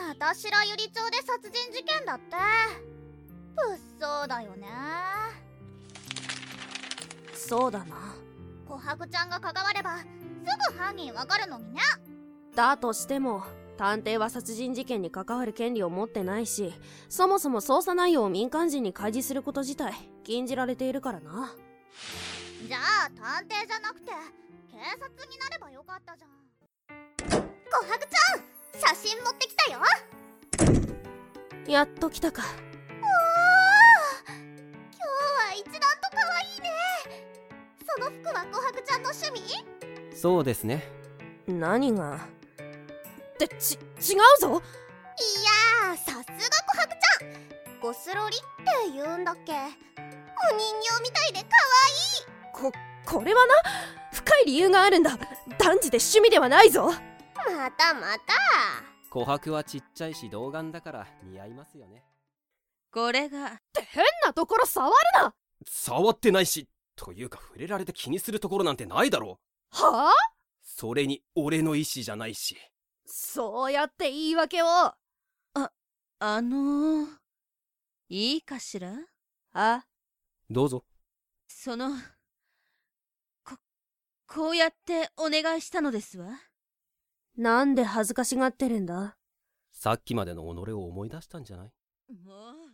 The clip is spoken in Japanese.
また白百合町で殺人事件だって。物騒だよね。 そうだな。 琥珀ちゃんが関わればすぐ犯人わかるのにね。 だとしても探偵は殺人事件に関わる権利を持ってないし、そもそも捜査内容を民間人に開示すること自体禁じられているからな。 じゃあ探偵じゃなくて警察になればよかったじゃん。琥珀ちゃん、写真持ってきたよ。 やっと来たか。 おー、今日は一段と可愛いね。その服は琥珀ちゃんの趣味？ そうですね。 何がって違うぞ。 いやー、さすが琥珀ちゃん。ゴスロリって言うんだっけ。お人形みたいで可愛い。 これはな、深い理由があるんだ。断じて趣味ではないぞ。 またまた。 琥珀はちっちゃいし童顔だから似合いますよね。 これがって変なところ触るな。 触ってないし、というか触れられて気にするところなんてないだろう。 はあ？ それに俺の意思じゃないし。 そうやって言い訳を。 いいかしら？ どうぞ。 こうやってお願いしたのですわ。 なんで恥ずかしがってるんだ？ さっきまでの己を思い出したんじゃない？ もう